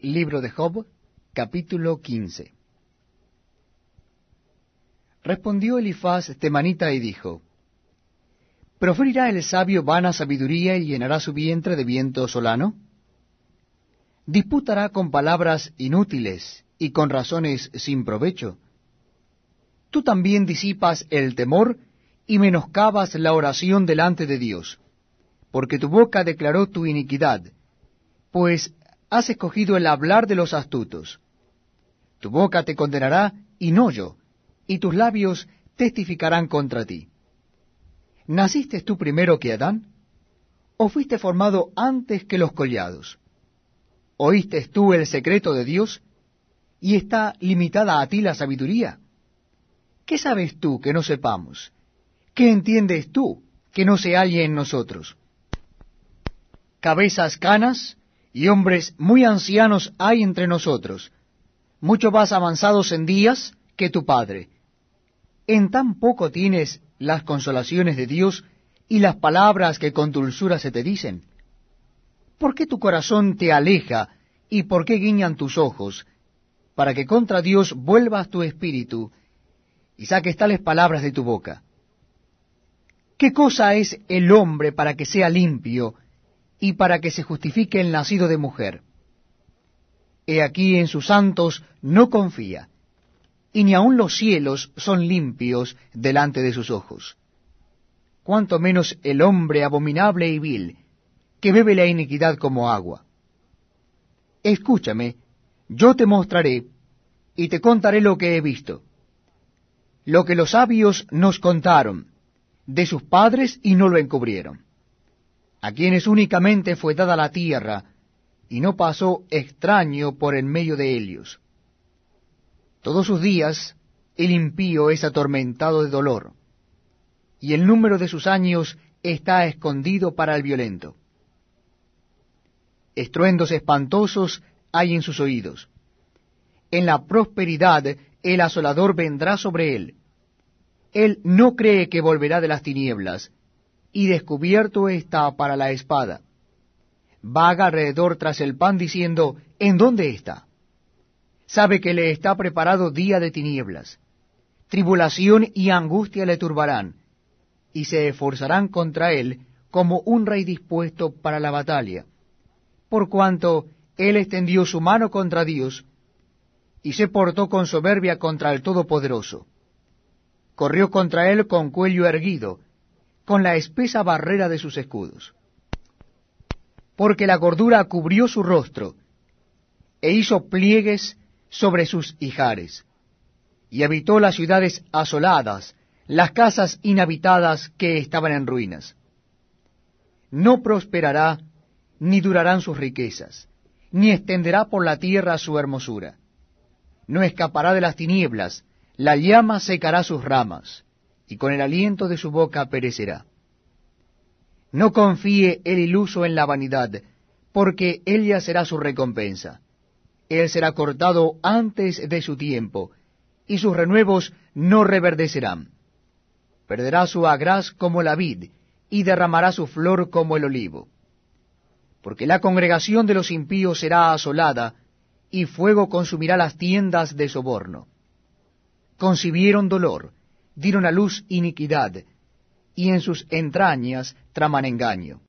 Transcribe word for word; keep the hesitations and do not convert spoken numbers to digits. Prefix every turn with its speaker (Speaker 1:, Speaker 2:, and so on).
Speaker 1: Libro de Job, capítulo quince. Respondió Elifaz temanita y dijo: ¿Proferirá el sabio vana sabiduría y llenará su vientre de viento solano? ¿Disputará con palabras inútiles y con razones sin provecho? Tú también disipas el temor y menoscabas la oración delante de Dios, porque tu boca declaró tu iniquidad, pues has escogido el hablar de los astutos. Tu boca te condenará y no yo, y tus labios testificarán contra ti. ¿Naciste tú primero que Adán? ¿O fuiste formado antes que los collados? ¿Oíste tú el secreto de Dios? ¿Y está limitada a ti la sabiduría? ¿Qué sabes tú que no sepamos? ¿Qué entiendes tú que no se halle en nosotros? Cabezas canas y hombres muy ancianos hay entre nosotros, mucho más avanzados en días que tu padre. En tan poco tienes las consolaciones de Dios y las palabras que con dulzura se te dicen. ¿Por qué tu corazón te aleja y por qué guiñan tus ojos, para que contra Dios vuelvas tu espíritu y saques tales palabras de tu boca? ¿Qué cosa es el hombre para que sea limpio y para que se justifique el nacido de mujer? He aquí en sus santos no confía, y ni aun los cielos son limpios delante de sus ojos. Cuanto menos el hombre abominable y vil, que bebe la iniquidad como agua. Escúchame, yo te mostraré, y te contaré lo que he visto. Lo que los sabios nos contaron de sus padres y no lo encubrieron, a quienes únicamente fue dada la tierra, y no pasó extraño por en medio de ellos. Todos sus días el impío es atormentado de dolor, y el número de sus años está escondido para el violento. Estruendos espantosos hay en sus oídos. En la prosperidad el asolador vendrá sobre él. Él no cree que volverá de las tinieblas, y descubierto está para la espada. Vaga alrededor tras el pan diciendo: ¿en dónde está? Sabe que le está preparado día de tinieblas. Tribulación y angustia le turbarán, y se esforzarán contra él como un rey dispuesto para la batalla, por cuanto él extendió su mano contra Dios, y se portó con soberbia contra el Todopoderoso. Corrió contra él con cuello erguido, con la espesa barrera de sus escudos. Porque la gordura cubrió su rostro, e hizo pliegues sobre sus ijares, y habitó las ciudades asoladas, las casas inhabitadas que estaban en ruinas. No prosperará, ni durarán sus riquezas, ni extenderá por la tierra su hermosura. No escapará de las tinieblas, la llama secará sus ramas, y con el aliento de su boca perecerá. No confíe el iluso en la vanidad, porque ella será su recompensa. Él será cortado antes de su tiempo, y sus renuevos no reverdecerán. Perderá su agraz como la vid, y derramará su flor como el olivo. Porque la congregación de los impíos será asolada, y fuego consumirá las tiendas de soborno. Concibieron dolor, dieron a luz iniquidad, y en sus entrañas traman engaño.